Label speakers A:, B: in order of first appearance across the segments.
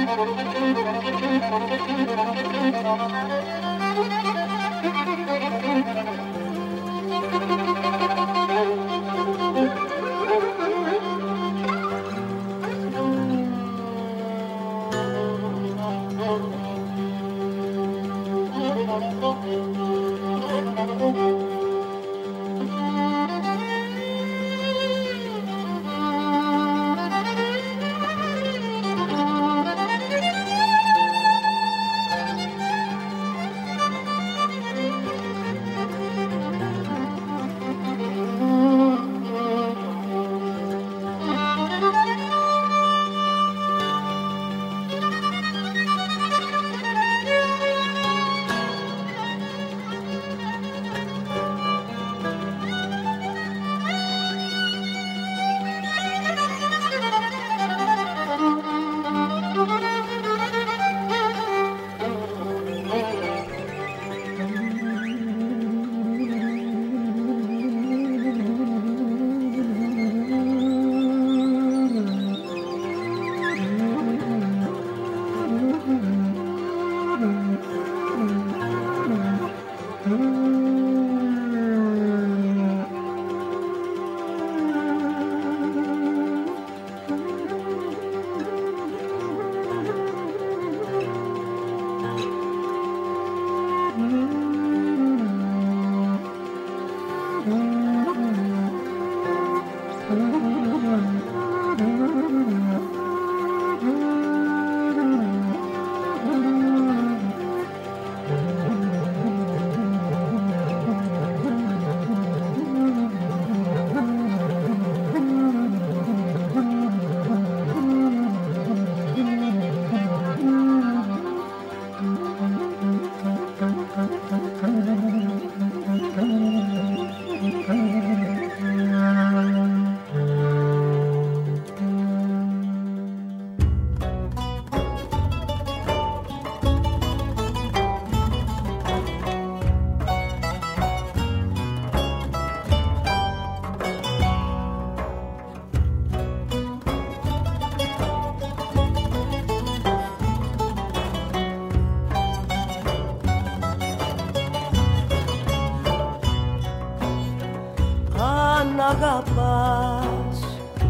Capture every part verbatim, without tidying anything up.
A: αγαπάς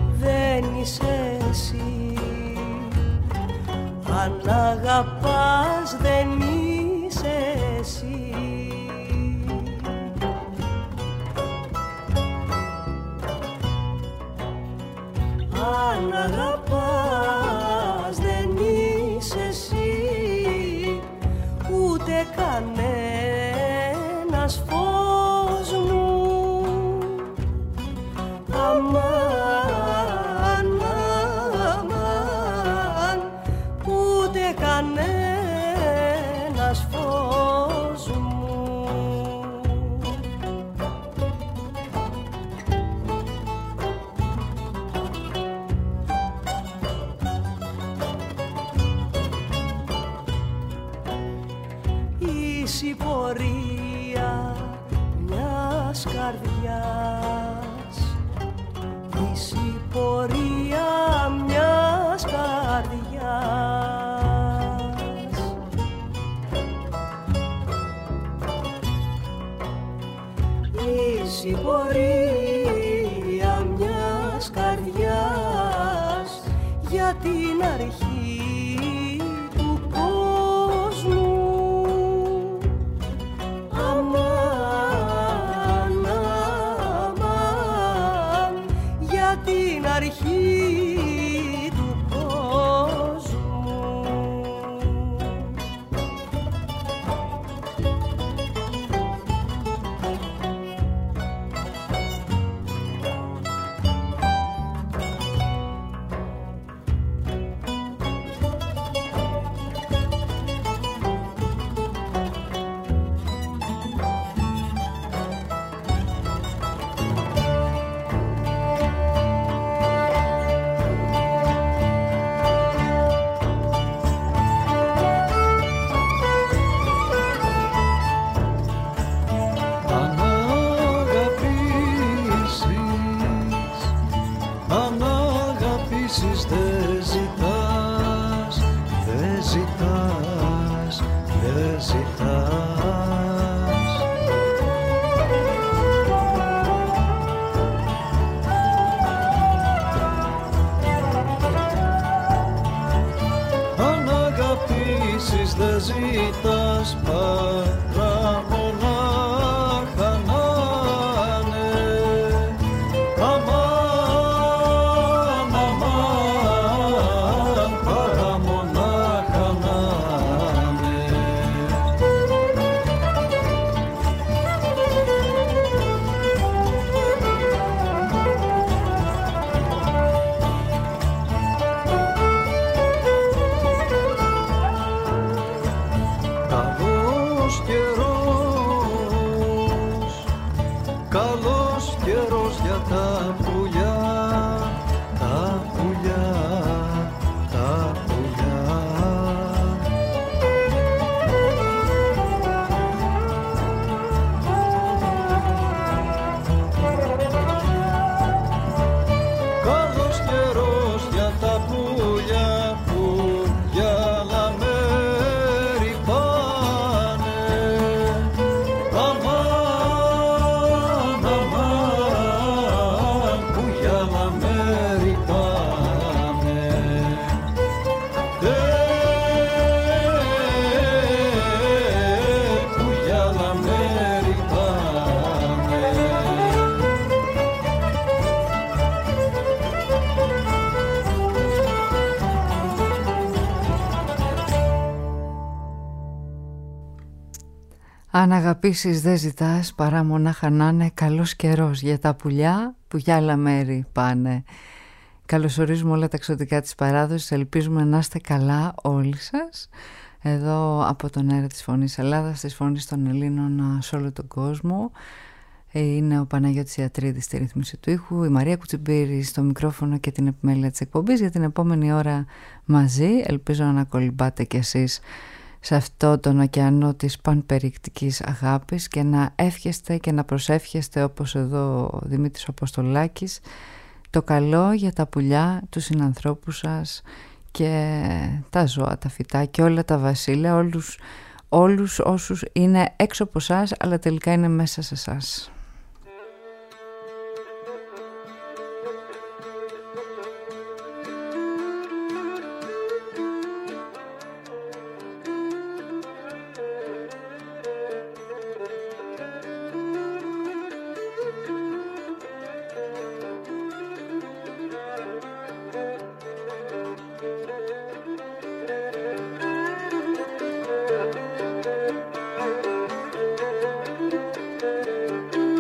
A: δεν είσαι εσύ, αν αγαπάς δεν είσαι εσύ. Αν αγαπάς δεν είσαι εσύ, ούτε κανένας φως μου. Αμάν, αμάν, ούτε κανένας φως μου. Ίση πορεία μιας καρδιάς, ίση πορεία μιας καρδιάς. Ίση πορεία μιας καρδιάς για την αρχή του κόσμου. Αμάν, αμάν, για την αρχή του κόσμου.
B: αγαπήσεις δεν ζητάς παρά μονάχα να είναι. Αμάν, αμάν, παρά μονάχα να είναι. Καλός καιρός, καλός καιρός για τα πουλιά, τα πουλιά, τα πουλιά. Καλός καιρός για τα πουλιά που για άλλα μέρη πάνε. Αμάν, αμάν, που για άλλα μέρη πάνε. Ε, που για άλλα μέρη πάνε.
C: Αν αγαπήσεις δεν ζητάς παρά μονάχα να είναι καλός καιρός για τα πουλιά που για άλλα μέρη πάνε. Καλωσορίζουμε όλα τα εξωτικά της παράδοσης, ελπίζουμε να είστε καλά όλοι σας. Εδώ από τον αέρα της Φωνής Ελλάδας, της Φωνής των Ελλήνων σε όλο τον κόσμο. Είναι ο Παναγιώτης Ιατρίδης στη ρύθμιση του ήχου, η Μαρία Κουτσιμπήρη στο μικρόφωνο και την επιμέλεια της εκπομπής για την επόμενη ώρα μαζί. Ελπίζω να κολυμπάτε κι εσείς σε αυτό τον ωκεανό της πανπερικτικής αγάπης και να εύχεστε και να προσεύχεστε, όπως εδώ ο Δημήτρης Αποστολάκης, το καλό για τα πουλιά, τους συνανθρώπους σας και τα ζώα, τα φυτά και όλα τα βασίλεια, όλους, όλους όσους είναι έξω από εσάς αλλά τελικά είναι μέσα σε εσάς.
B: Thank you.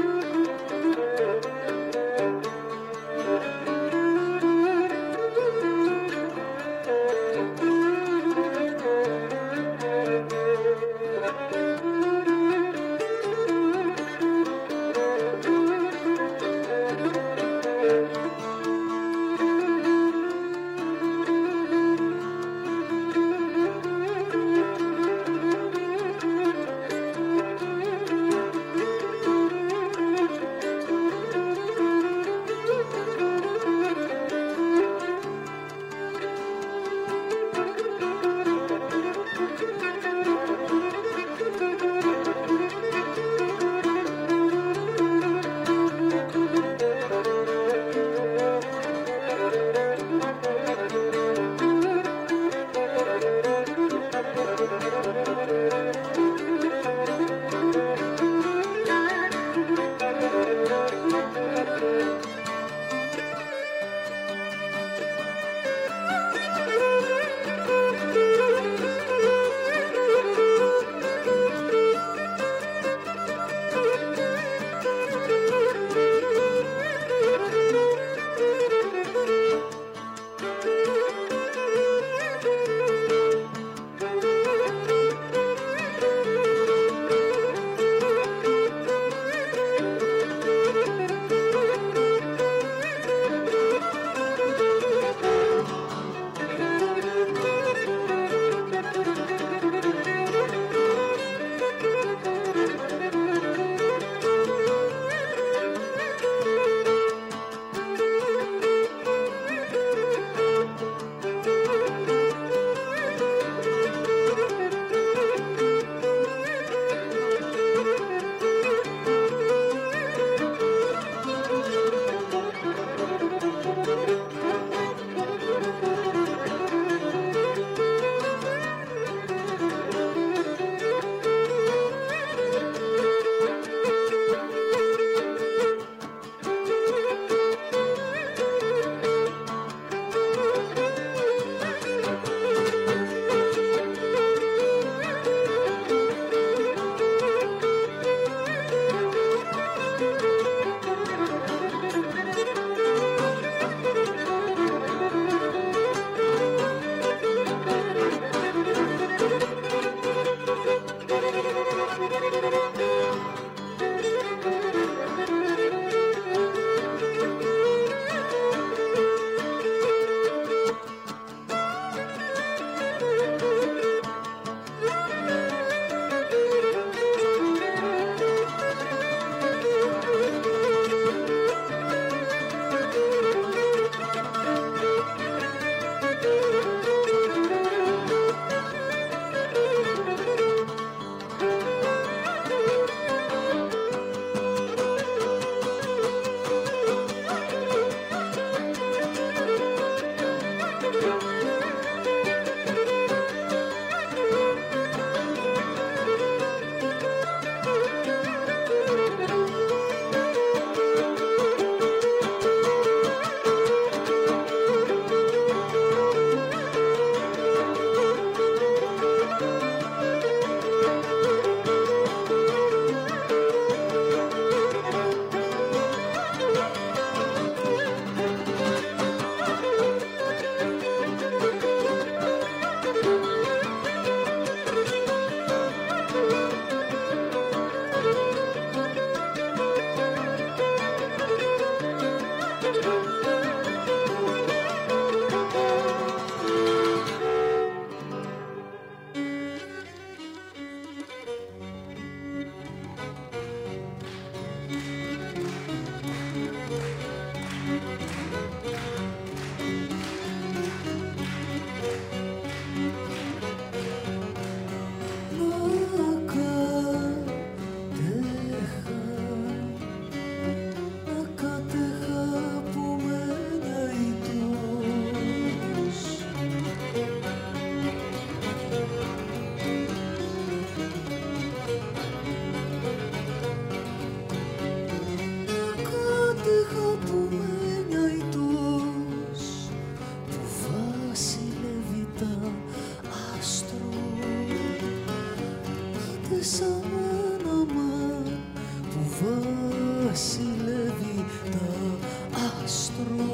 A: σαν όνομα που βασιλεύει τα άστρο.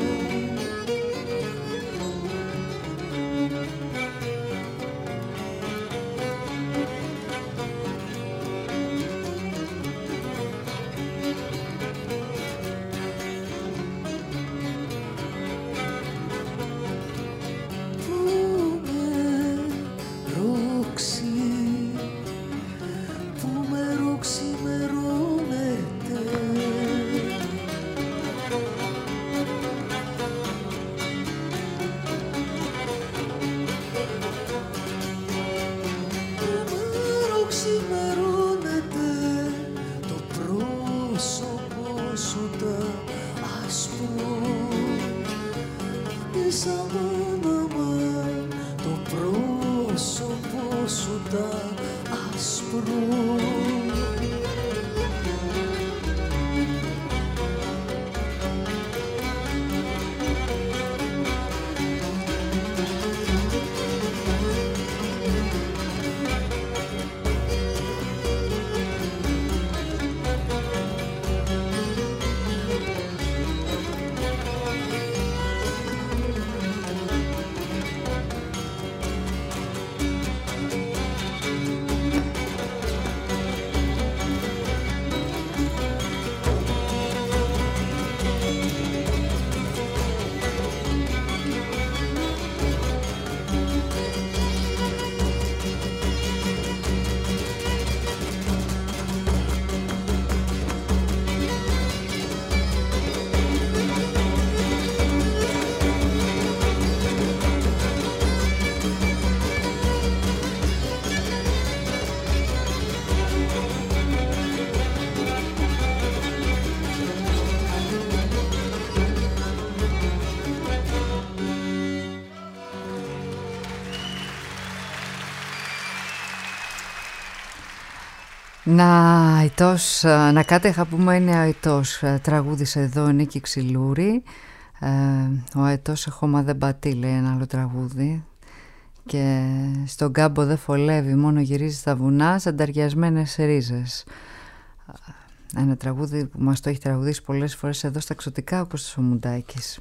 C: Να, αητός, να κάτεχα πούμε είναι αητός. Τραγούδισε εδώ ο Νίκη Ξυλούρη. ε, Ο αητός εχώμα δεν πατεί, λέει ένα άλλο τραγούδι. Και στον κάμπο δεν φολεύει, μόνο γυρίζει στα βουνά σαν ταριασμένες ρίζες. Ένα τραγούδι που μας το έχει τραγουδήσει πολλές φορές εδώ στα Ξωτικά ο Κώστας ο Μουντάκης.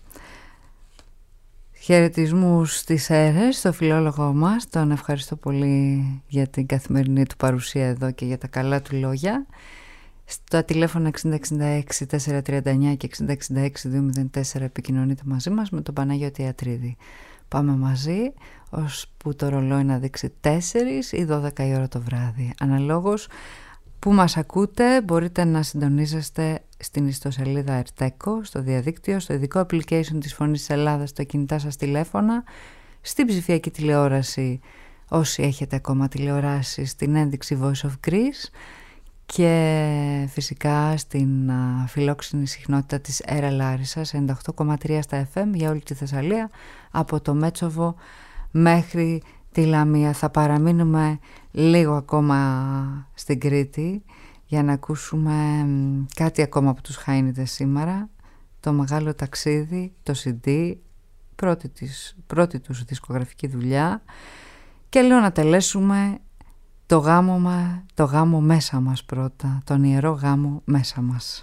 C: Χαιρετισμούς στις αίρες, στο φιλόλογο μας. Τον ευχαριστώ πολύ για την καθημερινή του παρουσία εδώ και για τα καλά του λόγια. Στα τηλέφωνα εξήντα εξήντα έξι τετρακόσια τριάντα εννιά και εξήντα εξήντα έξι διακόσια τέσσερα επικοινωνείτε μαζί μας με τον Παναγιώτη Ιατρίδη. Πάμε μαζί, ώσπου το ρολόι να δείξει τέσσερις ή δώδεκα η ώρα το βράδυ. Αναλόγως που μας ακούτε μπορείτε να συντονίζεστε στην ιστοσελίδα Ερτέκο, στο διαδίκτυο, στο ειδικό application της Φωνής της Ελλάδας, στο κινητά σας τηλέφωνα, στην ψηφιακή τηλεόραση, όσοι έχετε ακόμα τηλεοράσει, στην ένδειξη Voice of Greece και φυσικά στην α, φιλόξενη συχνότητα της Έρα Λάρισσας, ενενήντα οκτώ κόμμα τρία στα εφ εμ για όλη τη Θεσσαλία, από το Μέτσοβο μέχρι τη Λαμία. Θα παραμείνουμε λίγο ακόμα στην Κρήτη για να ακούσουμε κάτι ακόμα από τους Χάινιδες σήμερα, το μεγάλο ταξίδι, το σι ντι, πρώτη, της, πρώτη τους δισκογραφική δουλειά, και λέω να τελέσουμε το γάμο, μα, το γάμο μέσα μας πρώτα, τον ιερό γάμο μέσα μας.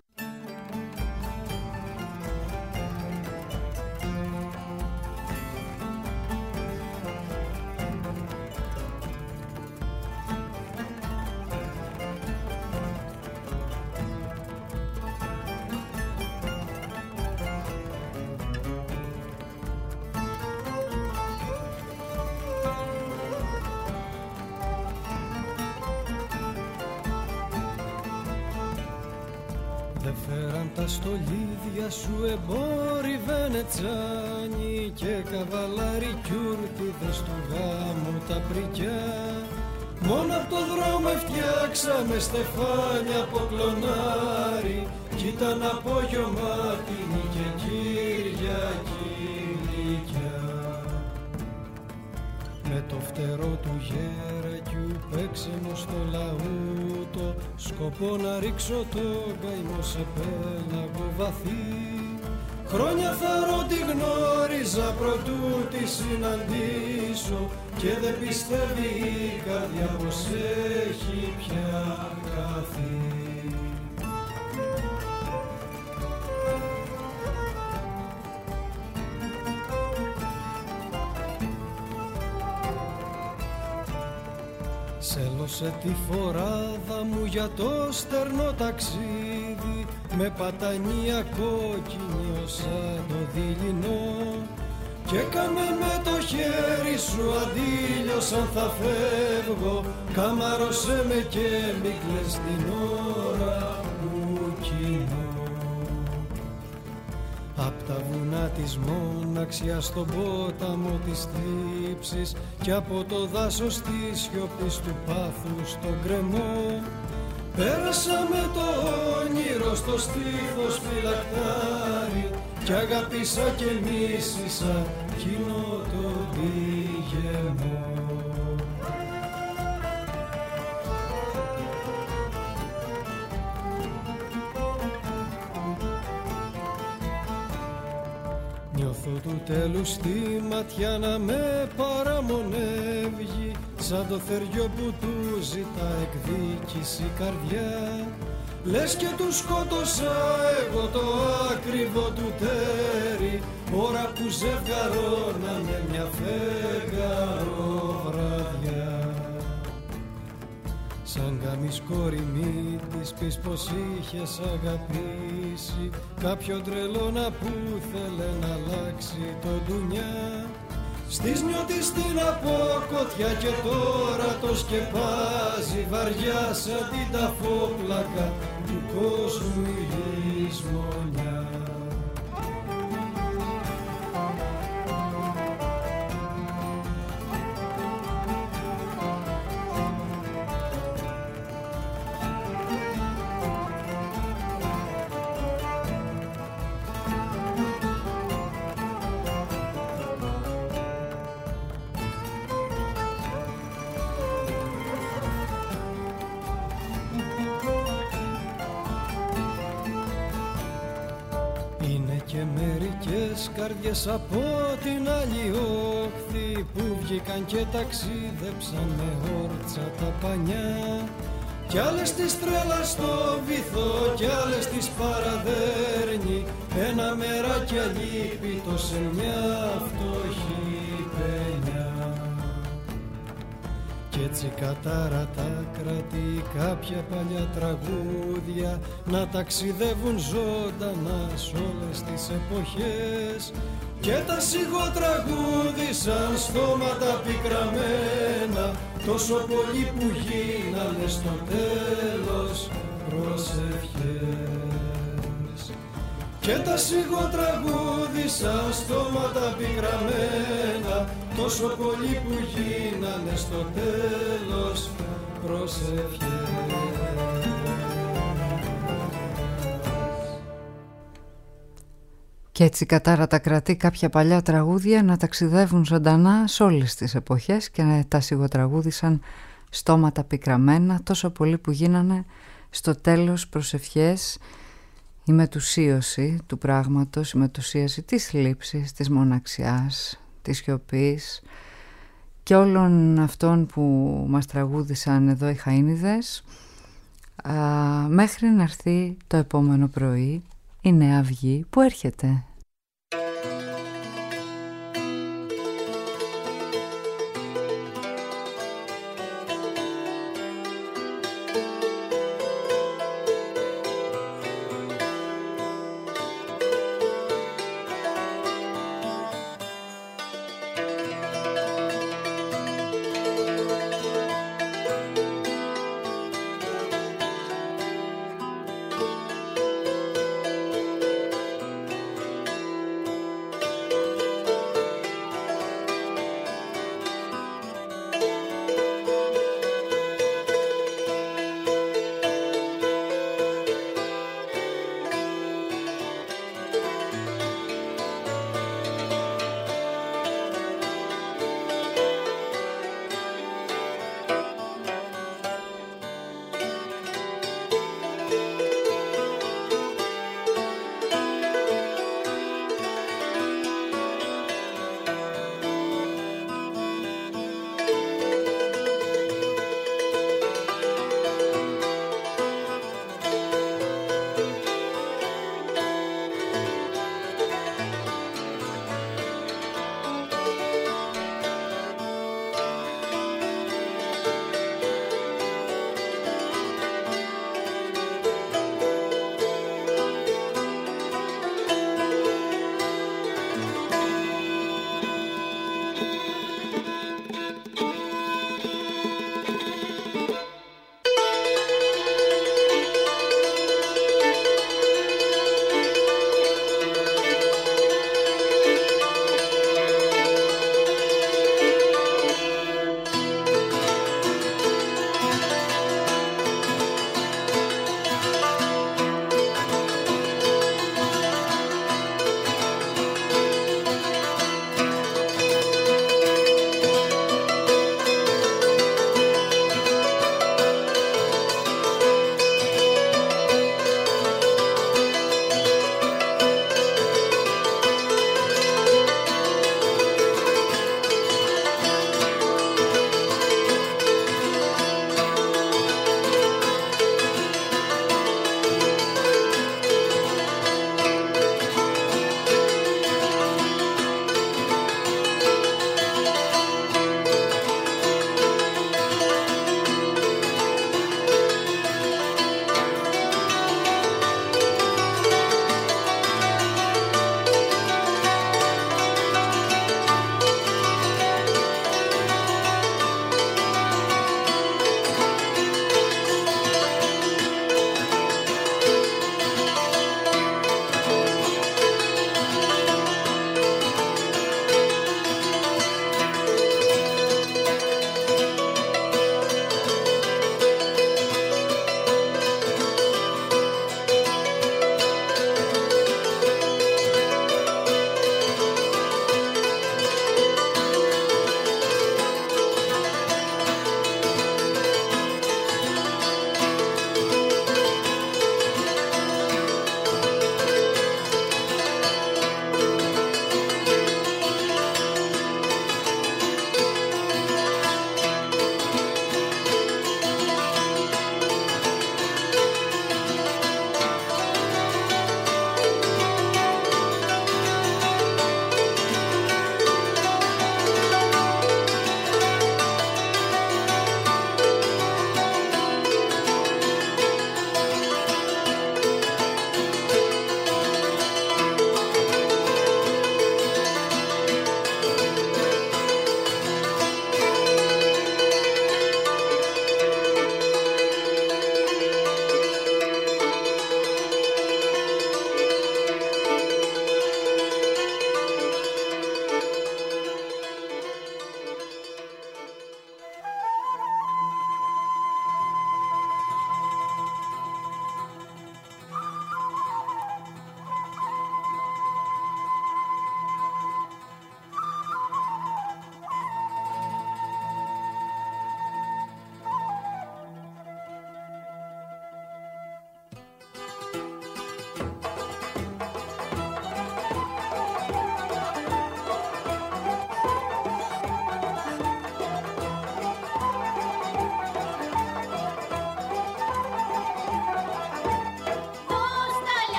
B: Στολίδια σου εμπόροι Βενετσάνοι και καβαλάρι κιούρτιδες του γάμου τα πρικιά. Μόνο απ' το δρόμο φτιάξαμε στεφάνια από κλονάρι κι ήταν απόγευμα τίνη και Κυριακή νικιά. Με το φτερό του γέρακιου παίξιμο στο λαούτο, σκοπό να ρίξω το καημό σε πέλαγο βαθύ. Χρόνια θαρώ τη γνώριζα προτού τη συναντήσω και δεν πιστεύει η καρδιά πως έχει πια χαθεί. Σέλωσε τη φοράδα μου για το στερνό ταξίδι με πατανία κόκκινη ως σαν το δειλινό και κάνε με το χέρι σου αντίλιο σαν θα φεύγω, καμάρωσέ με και μη κλαις την ώρα που κοινώ. Απ' τα βουνά της μοναξιάς στον ποταμό της θλίψης κι από το δάσος της σιωπής του πάθους στον κρεμό πέρασα με το όνειρο στο στήθος φυλακτάρι κι αγάπησα και μίσησα κοινό το πηγεμό. Νιώθω του τέλους στη ματιά να με παραμονεύγει σαν το θεριό που του ζητά εκδίκηση καρδιά. Λες και του σκότωσα εγώ το ακριβό του τέρι ώρα που ζευγαρώναμε μια φεγγαροβραδιά. Σαν καμισκόρη μη της πεις πως είχες αγαπήσει κάποιον τρελώνα που θέλε να αλλάξει το ντουνιά. Στις νιώτης την αποκοτιά και τώρα το σκεπάζει βαριά σαν την ταφόπλακα του κόσμου η λησμονιά. Καρδιές από την άλλη όχθη που βγήκαν και ταξίδεψαν με όρτσα τα πανιά κι άλλες της τρέλας στο βυθό κι άλλες της παραδέρνει ένα μεράκι αλίπητο σε μια φτωχή παινιά. Κι έτσι κατάρατα κρατεί κάποια παλιά τραγούδια να ταξιδεύουν ζωντανά σ' όλες τις εποχές και τα σιγοτραγούδισαν στόματα πικραμένα τόσο πολύ που γίνανε στο τέλος προσευχές. Και τα σιγοτραγούδισαν στόματα πικραμένα τόσο πολύ που γίνανε στο τέλος προσευχές.
C: Και έτσι κατάρατα κρατεί κάποια παλιά τραγούδια να ταξιδεύουν ζωντανά σε όλες τις εποχές και τα σιγοτραγούδισαν στόματα πικραμένα τόσο πολύ που γίνανε στο τέλος προσευχές. Η μετουσίωση του πράγματος, η μετουσίωση της θλίψης, της μοναξιάς, της σιωπής και όλων αυτών που μας τραγούδισαν εδώ οι Χαΐνιδες, α, μέχρι να έρθει το επόμενο πρωί η Νέα Αυγή που έρχεται.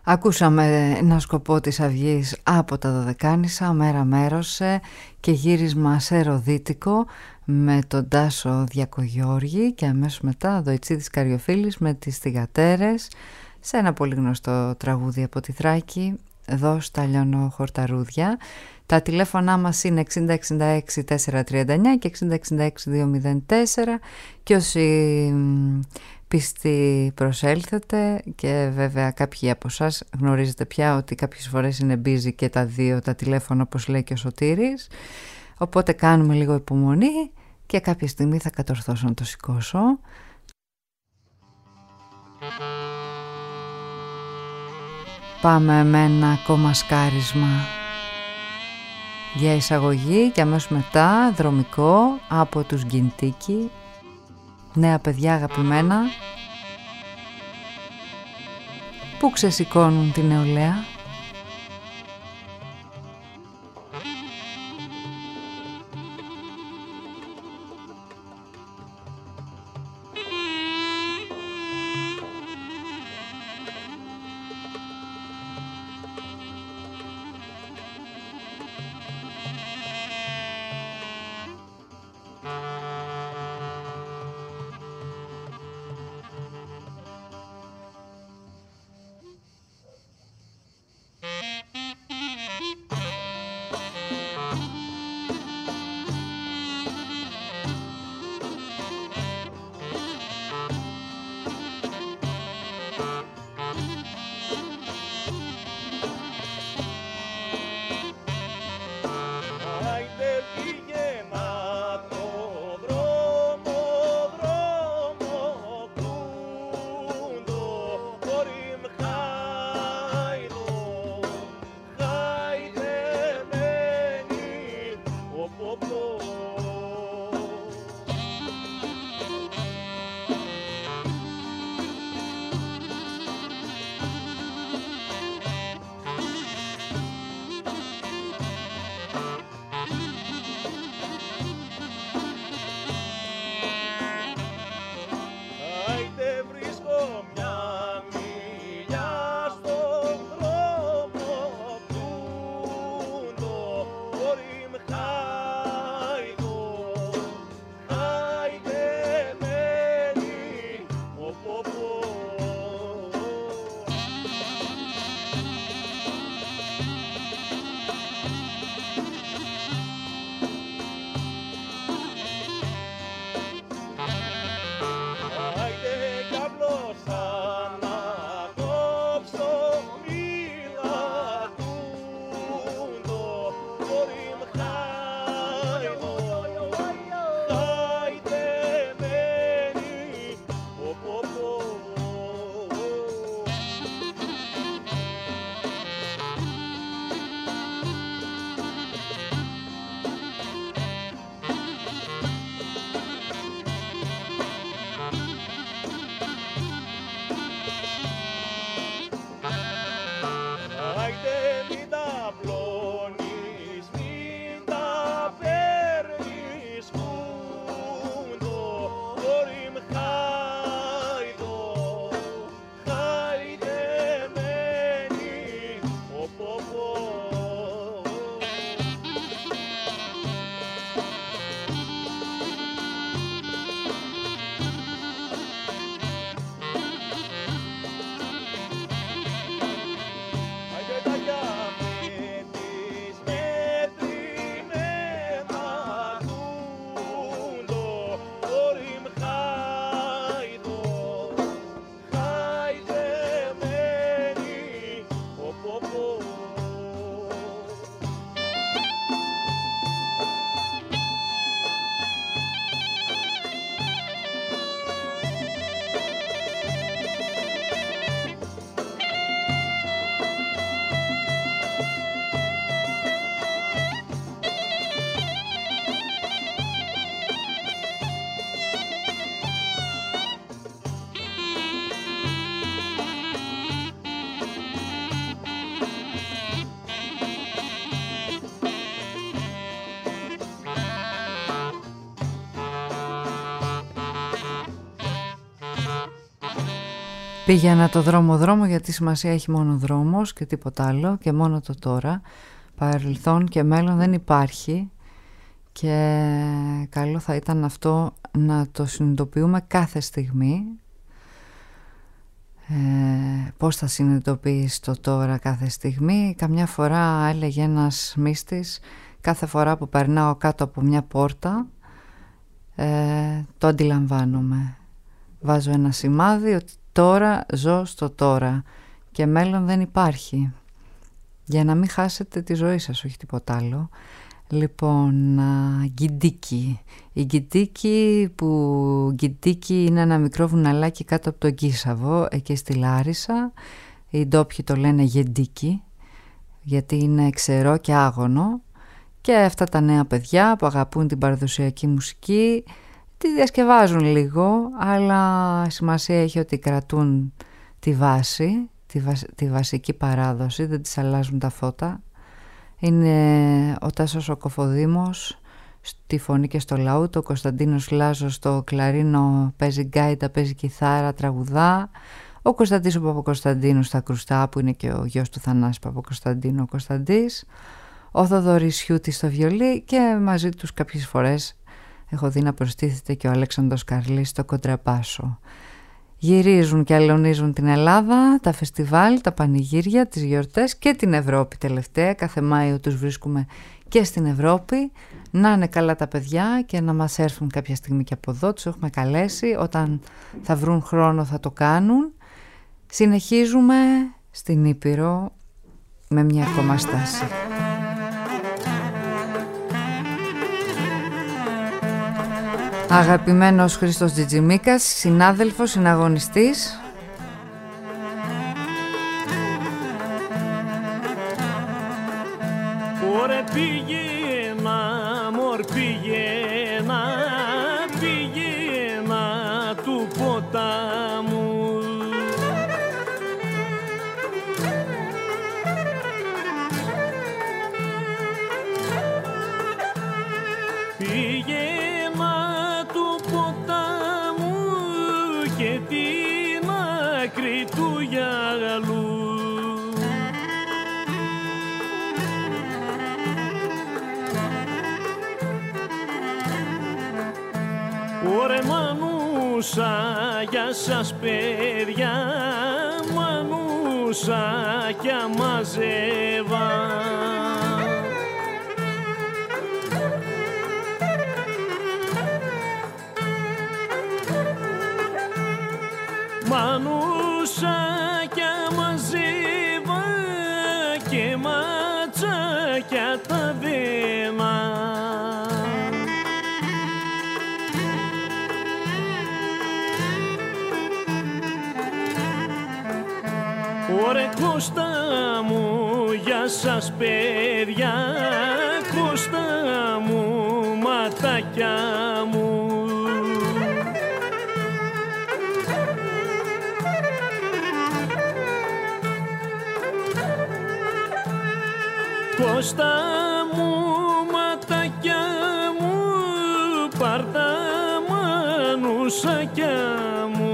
C: Ακούσαμε ένα σκοπό της Αυγής από τα Δωδεκάνησα, μέρα μέρωσε και γύρισμα σεροδίτικο με τον Τάσο Διακογιώργη και αμέσως μετά Δοητσίδης Καριοφίλης με τις Θυγατέρες σε ένα πολύ γνωστό τραγούδι από τη Θράκη, εδώ στα Λιώνω Χορταρούδια. Τα τηλέφωνά μας είναι εξήντα εξήντα έξι τετρακόσια τριάντα εννιά και εξήντα εξήντα έξι διακόσια τέσσερα και όσοι πίστη προσέλθετε, και βέβαια κάποιοι από εσάς γνωρίζετε πια ότι κάποιες φορές είναι busy και τα δύο τα τηλέφωνα, όπως λέει και ο Σωτήρης, οπότε κάνουμε λίγο υπομονή και κάποια στιγμή θα κατορθώσω να το σηκώσω. Πάμε με ένα ακόμα σκάρισμα για εισαγωγή και αμέσως μετά δρομικό από τους Γκιντίκι. Νέα παιδιά αγαπημένα που ξεσηκώνουν την νεολαία. Πήγαινα το δρόμο δρόμο γιατί σημασία έχει μόνο δρόμος και τίποτα άλλο και μόνο το τώρα. Παρελθόν και μέλλον δεν υπάρχει και καλό θα ήταν αυτό να το συνειδητοποιούμε κάθε στιγμή. Ε, πώς θα συνειδητοποιείς το τώρα κάθε στιγμή? Καμιά φορά έλεγε ένας μύστης, κάθε φορά που περνάω κάτω από μια πόρτα ε, το αντιλαμβάνομαι. Βάζω ένα σημάδι ότι τώρα ζω στο τώρα και μέλλον δεν υπάρχει, για να μην χάσετε τη ζωή σας, όχι τίποτα άλλο. Λοιπόν, Γκιντίκι. Η Γκιντίκι που Γκιντίκι είναι ένα μικρό βουναλάκι κάτω από τον Κίσαβο, εκεί στη Λάρισα. Οι ντόπιοι το λένε Γεντίκι, γιατί είναι ξερό και άγωνο. Και αυτά τα νέα παιδιά που αγαπούν την παραδοσιακή μουσική τη διασκευάζουν λίγο, αλλά σημασία έχει ότι κρατούν τη βάση, τη, βα... τη βασική παράδοση, δεν τις αλλάζουν τα φώτα. Είναι ο Τάσος ο Κοφοδήμος στη φωνή και στο λαούτ, ο Κωνσταντίνος Λάζος στο κλαρίνο παίζει γκάιτα, παίζει κιθάρα, τραγουδά, ο Κωνσταντής ο Παπακοσταντίνου στα κρουστά που είναι και ο γιος του Θανάση Παπακοσταντίνου, ο Κωνσταντής, ο Θοδωρής Σιούτης στο βιολί και μαζί τους κάποιες φορές έχω δει να προστίθεται και ο Αλέξανδρος Καρλής στο κοντραπάσο. Γυρίζουν και αλωνίζουν την Ελλάδα, τα φεστιβάλ, τα πανηγύρια, τις γιορτές και την Ευρώπη τελευταία. Κάθε Μάιο τους βρίσκουμε και στην Ευρώπη. Να είναι καλά τα παιδιά και να μας έρθουν κάποια στιγμή και από εδώ. Τους έχουμε καλέσει, όταν θα βρουν χρόνο θα το κάνουν. Συνεχίζουμε στην Ήπειρο με μια ακόμα στάση. Αγαπημένος Χρήστος Τζιτζιμίκας, συνάδελφος, συναγωνιστής.
D: Ωρε πήγαινα, μωρ πήγαινα, πήγαινα του ποτάμου. Πήγαινα του ποτάμου και την άκρη του γυαλού. Ωρε μανούσα για σας παιδιά, μανούσα κι αμαζεύα. Μανούσα κι αμαζεύα και ματσάκια τα δέμα. Ωρε Κώστα μου για σας παιδιά, Κώστα μου ματάκια μου. Κώστα μου ματάκια μου, πάρτα μανουσάκια μου.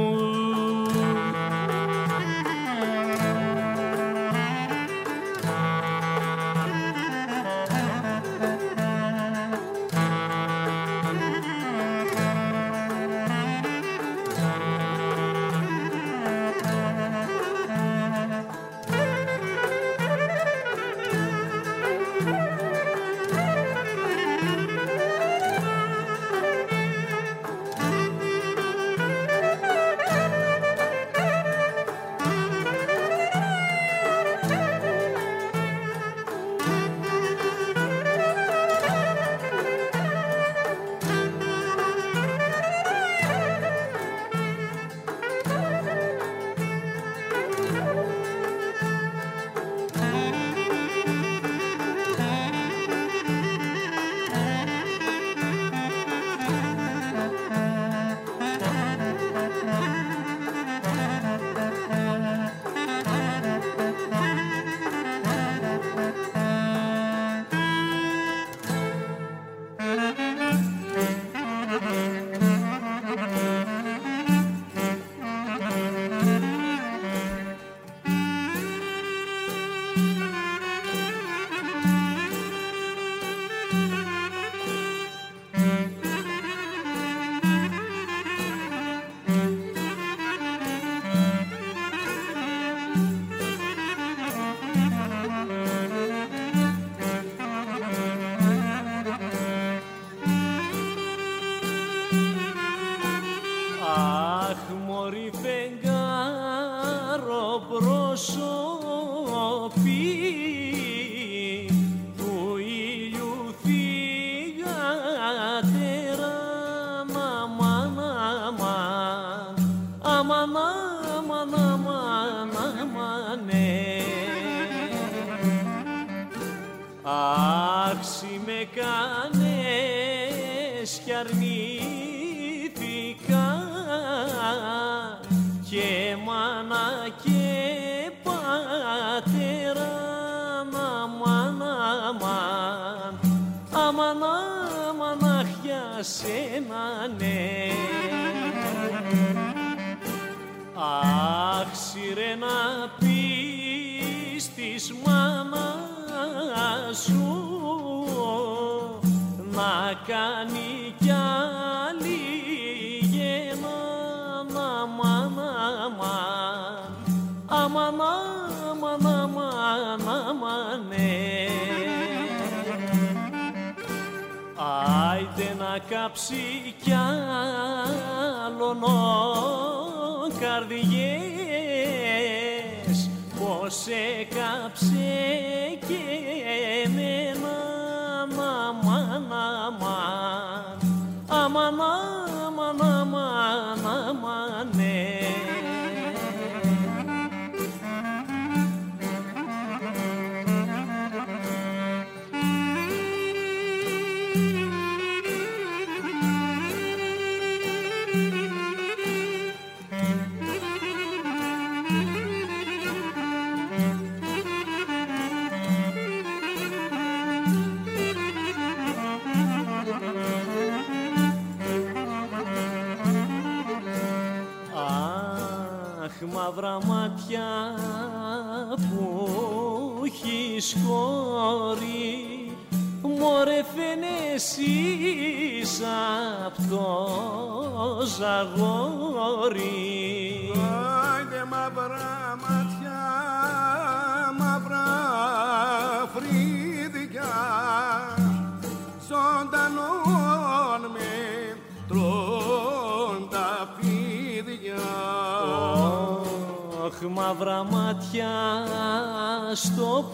D: μωρή φεγγάρο προσωπή του ήλιου θυγατέρα αμάν, αμάν, αμάν, αμάν, αμάν, αμανέ. Άξι με κάνες κι αρνήθηκα και μάνα και πατέρα αμάν, αμάν, αμάν, αμάν, αχ για σένα ναι. Αχ σειρέ να πεις της μάνας σου να κάνει κι άλλη γέννα αμάν, αμάν, αμάν, αμάν, αμάν, αμάν, ναι. Άιντε να κάψει κι άλλον ο καρδιές πως έκαψε και εμένα αμάν, αμάν, αμάν, αμάν, αμάν, αμάν, ναι. Μαύρα μάτια που έχεις χώρι, μωρέ φαίνεσαι απ' το ζαγόρι.
E: Άιντε μαύρα μάτια, μαύρα φρύδια, ζωντανών με τρών τα φίδια.
D: Αχ, μαύρα μάτια στο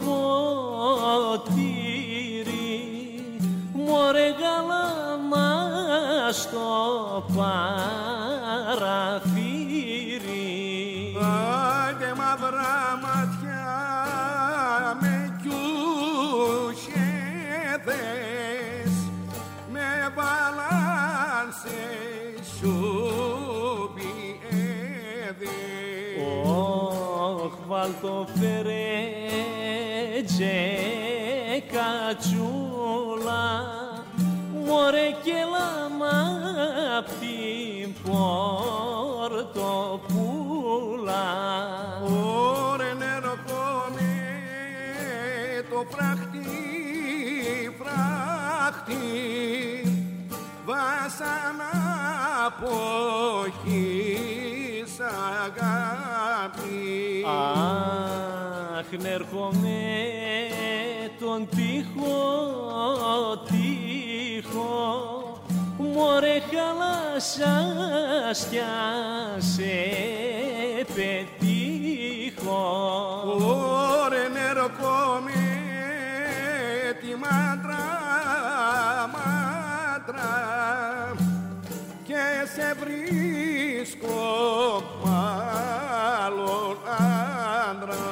D: ποτήρι, μωρέ γαλάνα στο παραθύρι.
E: Άιντε μαύρα μάτια με κιούσχεδες, με βάλαν σε σιωπιέδες.
D: Ωχ, βάλτο φερέτζε κατσούλα, μωρέ και λάμα απ' την πορτοπούλα.
E: Ωρε νεροκόμε το φράχτη, φράχτη, βάσανα από χείς αγάπη.
D: Αχ, νέρχομαι τον τείχο, τείχο, μωρέ χαλάσας κι αν σε πετύχω.
E: Ωρε νεροκόμε τη μάντρα, μάντρα, και σε βρίσκω άλλον άντρα.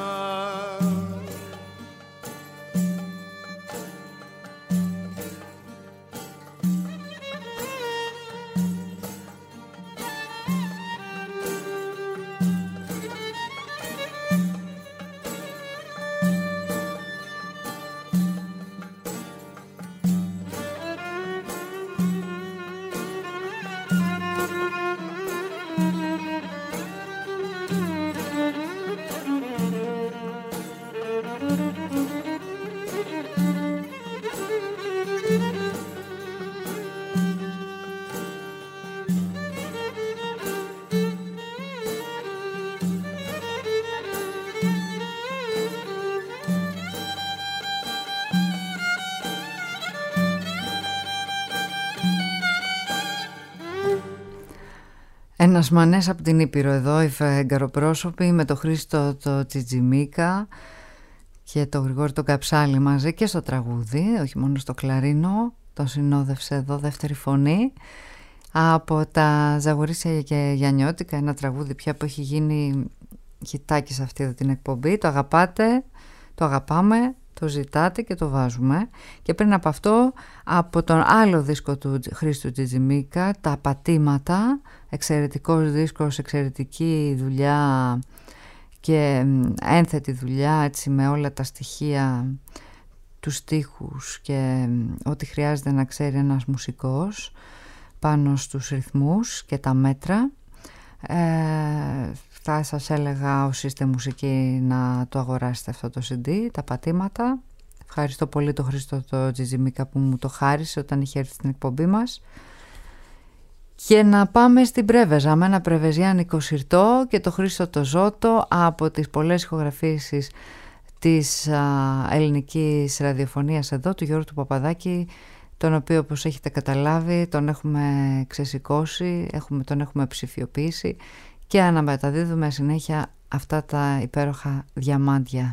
C: Ένας μανές από την Ήπειρο εδώ, οι φεγγαροπρόσωποι με το Χρήστο το Τσιτζιμίκα και το Γρηγόρη τον Καψάλη μαζί και στο τραγούδι, όχι μόνο στο κλαρίνο, το συνόδευσε εδώ δεύτερη φωνή από τα Ζαγορίσια και Γιαννιώτικα, ένα τραγούδι πια που έχει γίνει χιτάκι σε αυτή εδώ την εκπομπή. Το αγαπάτε, το αγαπάμε, το ζητάτε και το βάζουμε. Και πριν από αυτό, από τον άλλο δίσκο του Χρήστου Τσιτζιμίκα, τα Πατήματα, εξαιρετικός δίσκος, εξαιρετική δουλειά και ένθετη δουλειά, έτσι, με όλα τα στοιχεία, τους στίχους και ό,τι χρειάζεται να ξέρει ένας μουσικός πάνω στους ρυθμούς και τα μέτρα. ε, θα σας έλεγα όσοι είστε μουσικοί να το αγοράσετε αυτό το σι ντι, τα Πατήματα. Ευχαριστώ πολύ τον Χρήστο το Τσιτζιμίκα που μου το χάρισε όταν είχε έρθει στην εκπομπή μας. Και να πάμε στην Πρέβεζα με ένα πρεβεζιάνικο συρτό και το Χρήστο το Ζώτο από τις πολλές ηχογραφήσεις της α, ελληνικής ραδιοφωνίας εδώ, του Γιώργου του Παπαδάκη, τον οποίο, όπως έχετε καταλάβει, τον έχουμε ξεσηκώσει, έχουμε, τον έχουμε ψηφιοποιήσει και αναμεταδίδουμε συνέχεια αυτά τα υπέροχα διαμάντια.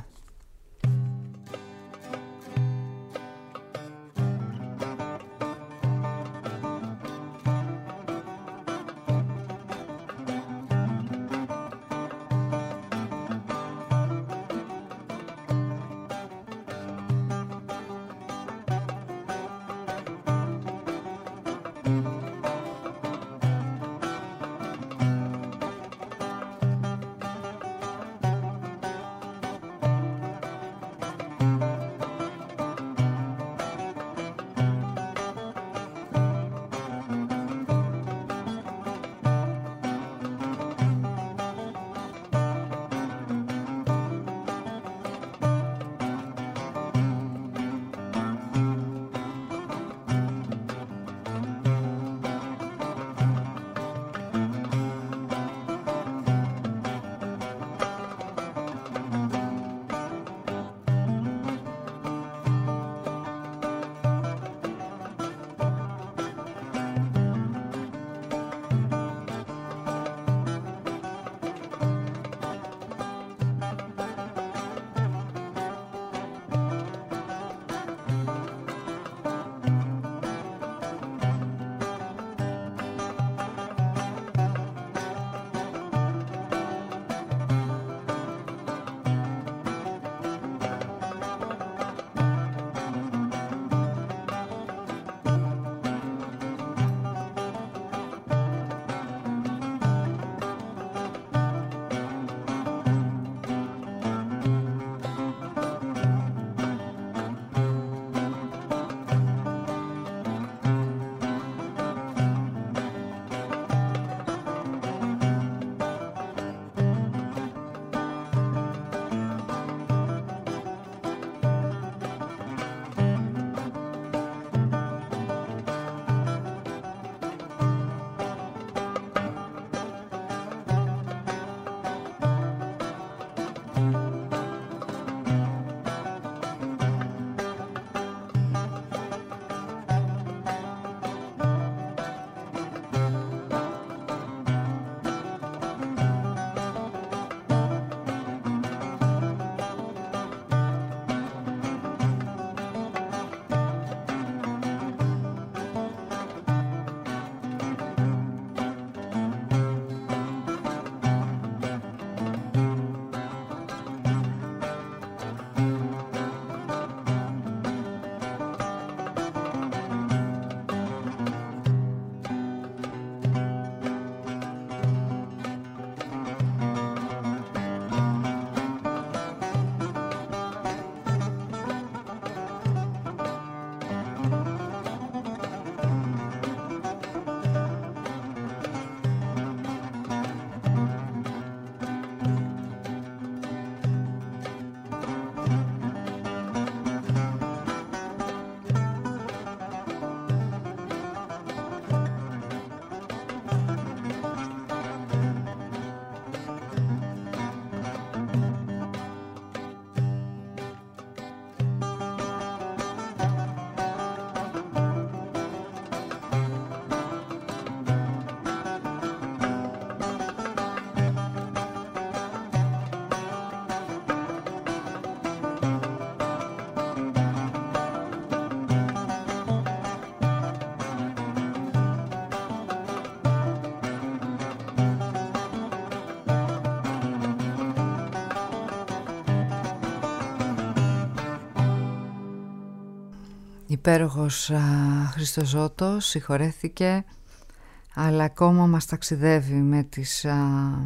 C: υπέροχος α, Χριστοζώτος συγχωρέθηκε, αλλά ακόμα μας ταξιδεύει με τις α,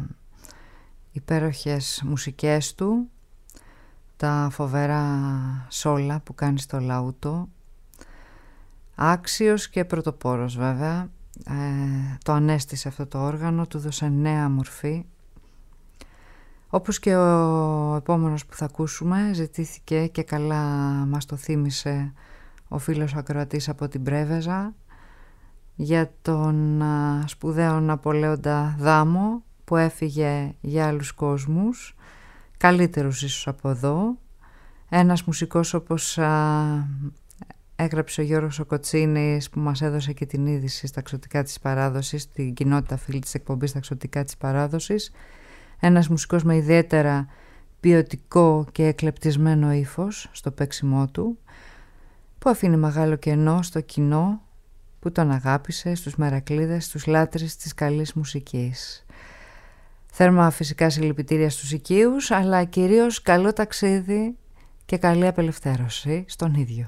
C: υπέροχες μουσικές του, τα φοβερά σόλα που κάνει στο λαούτο. Άξιος και πρωτοπόρος βέβαια, ε, το ανέστησε αυτό το όργανο, του δώσε νέα μορφή. Όπως και ο επόμενος που θα ακούσουμε, ζητήθηκε και καλά μας το θύμισε ο φίλος ακροατής από την Πρέβεζα, για τον α, σπουδαίο Ναπολέοντα Δάμο που έφυγε για άλλους κόσμους, καλύτερους ίσως από εδώ. Ένας μουσικός όπως α, έγραψε ο Γιώργος ο Κοτσίνης, που μας έδωσε και την είδηση στα Ξωτικά της Παράδοσης, την κοινότητα φίλη της εκπομπής στα Ξωτικά της Παράδοσης. Ένας μουσικός με ιδιαίτερα ποιοτικό και εκλεπτισμένο ύφος στο παίξιμό του, που αφήνει μεγάλο κενό στο κοινό που τον αγάπησε, στους μερακλείδες, στους λάτρεις της καλής μουσικής. Θέρμα φυσικά συλληπιτήρια στους οικείους, αλλά κυρίως καλό ταξίδι και καλή απελευθέρωση στον ίδιο.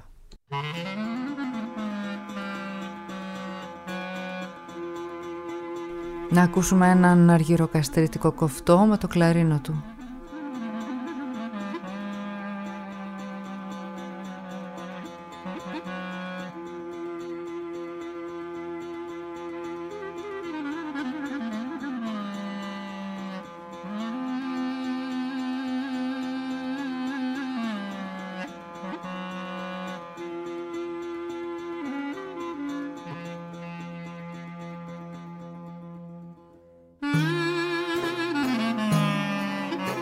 C: Να ακούσουμε έναν αργυροκαστρίτικο κοφτό με το κλαρίνο του.
F: Mm-hmm.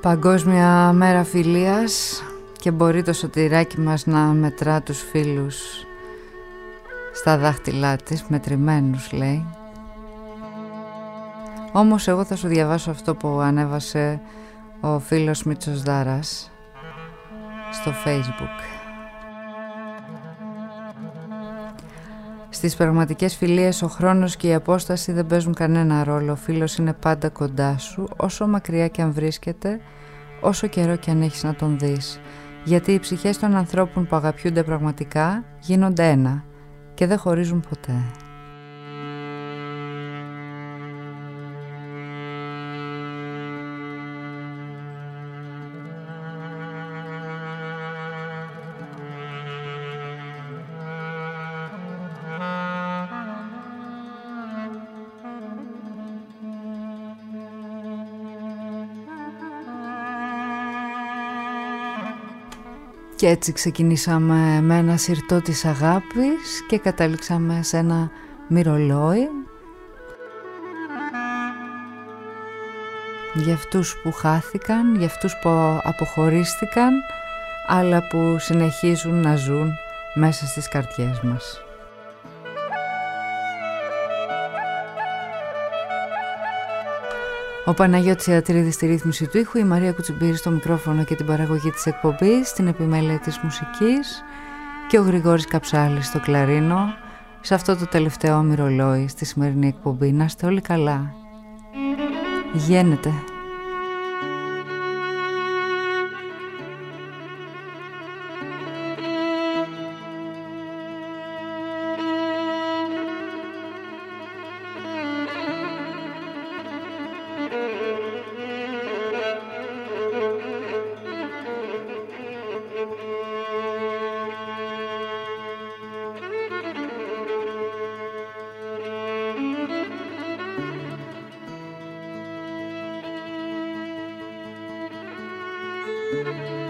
C: Παγκόσμια μέρα φιλίας και μπορεί το σωτηράκι μας να μετρά τους φίλους στα δάχτυλά της, μετρημένους λέει. Όμως εγώ θα σου διαβάσω αυτό που ανέβασε ο φίλος Μίτσος Δάρας στο Facebook. Στις πραγματικές φιλίες ο χρόνος και η απόσταση δεν παίζουν κανένα ρόλο. Ο φίλος είναι πάντα κοντά σου, όσο μακριά και αν βρίσκεται, όσο καιρό και αν έχεις να τον δεις. Γιατί οι ψυχές των ανθρώπων που αγαπιούνται πραγματικά γίνονται ένα και δεν χωρίζουν ποτέ. Και έτσι ξεκινήσαμε με ένα συρτό της αγάπης και καταλήξαμε σε ένα μυρολόι για αυτούς που χάθηκαν, για αυτούς που αποχωρίστηκαν, αλλά που συνεχίζουν να ζουν μέσα στις καρδιές μας. Ο Παναγιώτης Ιατρίδης στη ρύθμιση του ήχου, η Μαρία Κουτσιμπήρη στο μικρόφωνο και την παραγωγή της εκπομπής, στην επιμέλεια της μουσικής και ο Γρηγόρης Καψάλης στο κλαρίνο, σε αυτό το τελευταίο μυρολόι στη σημερινή εκπομπή. Να είστε όλοι καλά. Γένετε.
F: Thank you.